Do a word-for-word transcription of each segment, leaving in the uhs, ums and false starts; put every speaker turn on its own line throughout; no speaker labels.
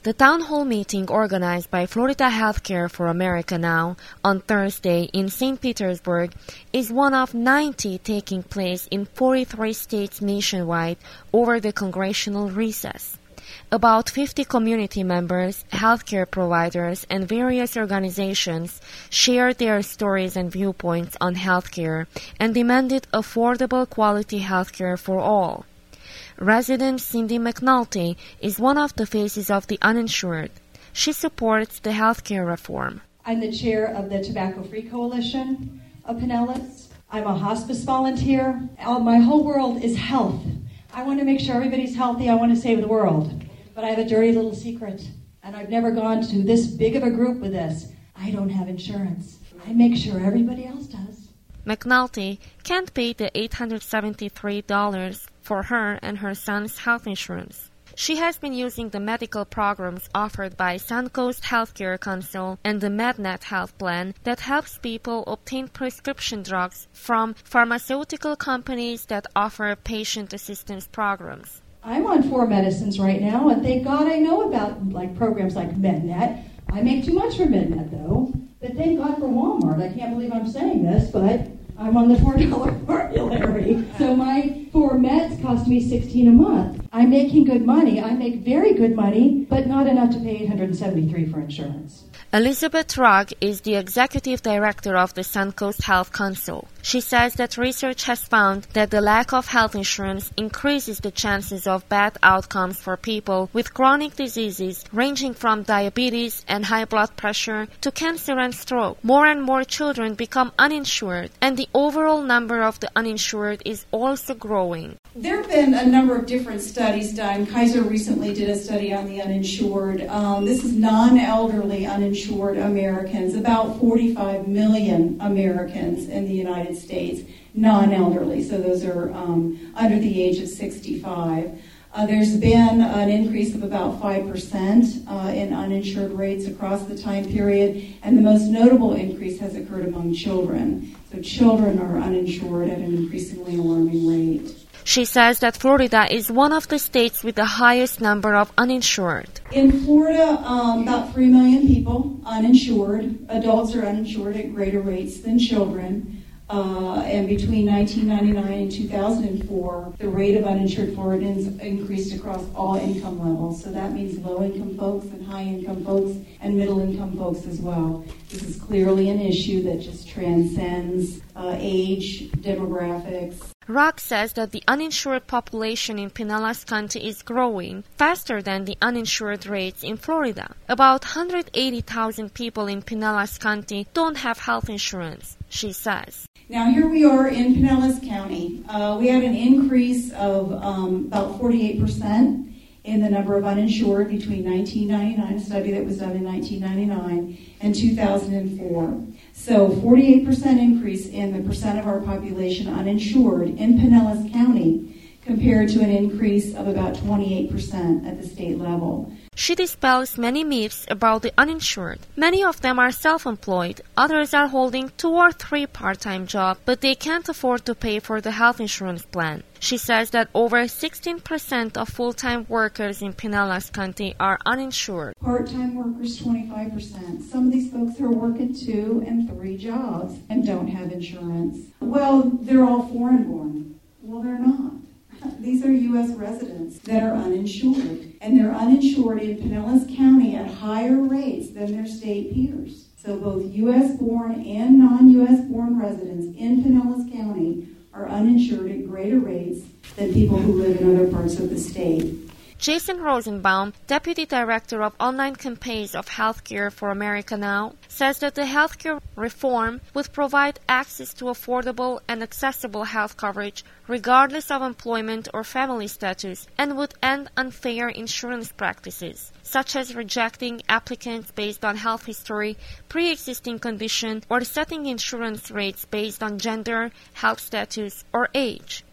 The town hall meeting organized by Florida Healthcare for America Now on Thursday in Saint Petersburg is one of ninety taking place in forty-three states nationwide over the congressional recess. About fifty community members, healthcare providers, and various organizations shared their stories and viewpoints on healthcare and demanded affordable quality healthcare for all. Resident Cindy McNulty is one of the faces of the uninsured. She supports the healthcare reform.
I'm the chair of the Tobacco-Free Coalition of Pinellas. I'm a hospice volunteer. My whole world is health. I want to make sure everybody's healthy. I want to save the world. But I have a dirty little secret, and I've never gone to this big of a group with this. I don't have insurance. I make sure everybody else does.
McNulty can't pay the eight hundred seventy-three dollars for her and her son's health insurance. She has been using the medical programs offered by Suncoast Healthcare Council and the MedNet Health Plan that helps people obtain prescription drugs from pharmaceutical companies that offer patient assistance programs.
I'm on four medicines right now, and thank God I know about like programs like MedNet. I make too much for MedNet, though. But thank God for Walmart. I can't believe I'm saying this, but I'm on the four dollar formulary. So my four meds cost me sixteen dollars a month. I'm making good money. I make very good money, but not enough to pay eight hundred seventy-three dollars for insurance.
Elizabeth Rugg is the executive director of the Suncoast Health Council. She says that research has found that the lack of health insurance increases the chances of bad outcomes for people with chronic diseases ranging from diabetes and high blood pressure to cancer and stroke. More and more children become uninsured, and the overall number of the uninsured is also growing.
There have been a number of different studies done. Kaiser recently did a study on the uninsured. Um, this is non-elderly uninsured Americans, about forty-five million Americans in the United States, non-elderly, so those are um, under the age of sixty-five. Uh, there's been an increase of about five percent uh, in uninsured rates across the time period, and the most notable increase has occurred among children. So children are uninsured at an increasingly alarming rate.
She says that Florida is one of the states with the highest number of uninsured.
In Florida, um, about three million people uninsured. Adults are uninsured at greater rates than children. Uh, and between nineteen ninety-nine and two thousand four, the rate of uninsured Floridans increased across all income levels. So that means low-income folks and high-income folks and middle-income folks as well. This is clearly an issue that just transcends uh, age, demographics.
Rock says that the uninsured population in Pinellas County is growing faster than the uninsured rates in Florida. About one hundred eighty thousand people in Pinellas County don't have health insurance, she says.
Now here we are in Pinellas County. Uh, we had an increase of um, about forty-eight percent in the number of uninsured between nineteen ninety-nine, a study that was done in nineteen ninety-nine, and two thousand four. So forty-eight percent increase in the percent of our population uninsured in Pinellas County compared to an increase of about twenty-eight percent at the state level.
She dispels many myths about the uninsured. Many of them are self-employed, others are holding two or three part-time jobs, but they can't afford to pay for the health insurance plan. She says that over sixteen percent of full-time workers in Pinellas County are uninsured.
Part-time workers, twenty-five percent. Some of these folks are working two and three jobs and don't have insurance. Well, they're all foreign-born. Well, they're not. These are U S residents that are uninsured, and they're uninsured in Pinellas County at higher rates than their state peers. So both U S-born and non-U S-born residents in Pinellas County are uninsured at greater rates than people who live in other parts of the state.
Jason Rosenbaum, Deputy Director of Online Campaigns of Healthcare for America Now, says that the healthcare reform would provide access to affordable and accessible health coverage regardless of employment or family status and would end unfair insurance practices, such as rejecting applicants based on health history, pre-existing condition, or setting insurance rates based on gender, health status, or age.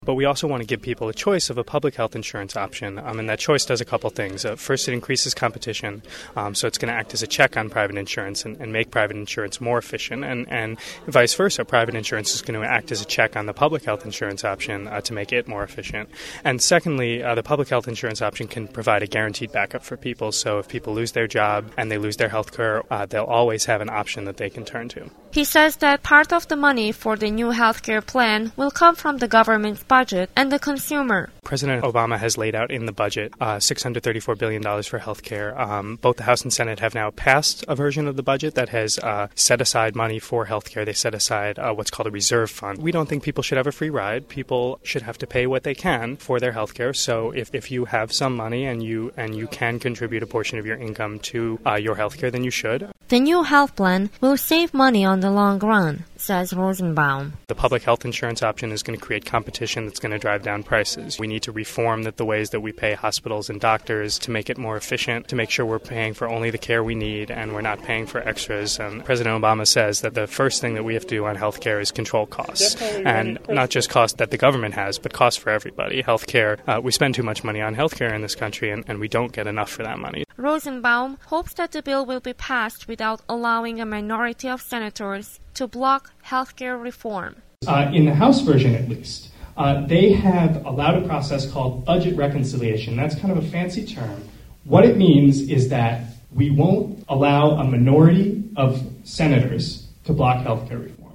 but we also want to give people a choice of a public health insurance option, um, and that choice does a couple things. Uh, first, it increases competition, um, so it's going to act as a check on private insurance and, and make private insurance more efficient, and, and vice versa. Private insurance is going to act as a check on the public health insurance option uh, to make it more efficient. And secondly, uh, the public health insurance option can provide a guaranteed backup for people, so if people lose their job and they lose their health care, uh, they'll always have an option that they can turn to.
He says that part of the money for the new healthcare plan will come from the government's budget and the consumer.
President Obama has laid out in the budget uh, six hundred thirty-four billion dollars for healthcare. Um, both the House and Senate have now passed a version of the budget that has uh, set aside money for healthcare. They set aside uh, what's called a reserve fund. We don't think people should have a free ride. People should have to pay what they can for their healthcare. So if, if you have some money and you and you can contribute a portion of your income to uh, your healthcare, then you should.
The new health plan will save money on the long run, says Rosenbaum.
The public health insurance option is going to create competition that's going to drive down prices. We need to reform that the ways that we pay hospitals and doctors to make it more efficient, to make sure we're paying for only the care we need and we're not paying for extras. And President Obama says that the first thing that we have to do on healthcare is control costs, and not just costs that the government has, but costs for everybody. Healthcare, uh, we spend too much money on healthcare in this country, and, and we don't get enough for that money.
Rosenbaum hopes that the bill will be passed without allowing a minority of senators to block healthcare reform.
Uh, in the House version, at least, uh, they have allowed a process called budget reconciliation. That's kind of a fancy term. What it means is that we won't allow a minority of senators to block healthcare reform.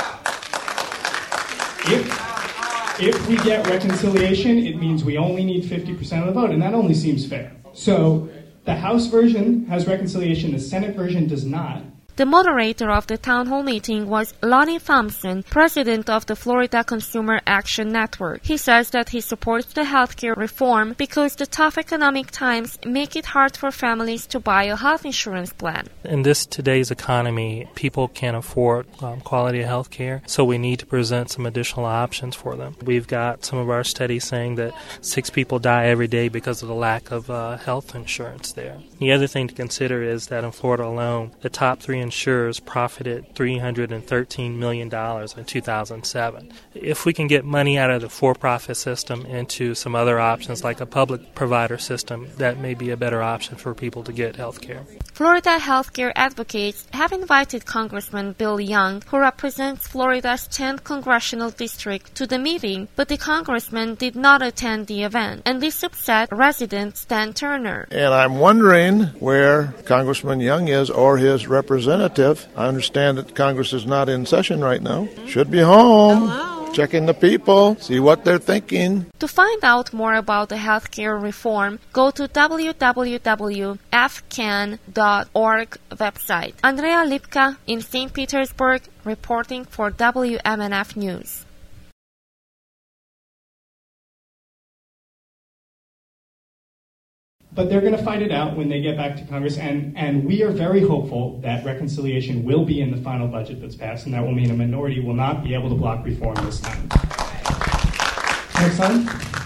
If, if we get reconciliation, it means we only need fifty percent of the vote, and that only seems fair. So the House version has reconciliation, the Senate version does not.
The moderator of the town hall meeting was Lonnie Thompson, president of the Florida Consumer Action Network. He says that he supports the healthcare reform because the tough economic times make it hard for families to buy a health insurance plan.
In this today's economy, people can't afford um, quality health care, so we need to present some additional options for them. We've got some of our studies saying that six people die every day because of the lack of uh, health insurance there. The other thing to consider is that in Florida alone, the top three insurers profited three hundred thirteen million dollars in two thousand seven. If we can get money out of the for-profit system into some other options like a public provider system, that may be a better option for people to get health care.
Florida healthcare advocates have invited Congressman Bill Young, who represents Florida's tenth congressional district, to the meeting, but the congressman did not attend the event, and this upset resident Stan Turner.
And I'm wondering where Congressman Young is or his representative. I understand that Congress is not in session right now. Should be home. Hello. Checking the people, see what they're thinking.
To find out more about the healthcare reform, go to w w w dot f can dot org website. Andrea Lipka in Saint Petersburg, reporting for W M N F News.
But they're going to fight it out when they get back to Congress, and, and we are very hopeful that reconciliation will be in the final budget that's passed, and that will mean a minority will not be able to block reform this time. Next slide.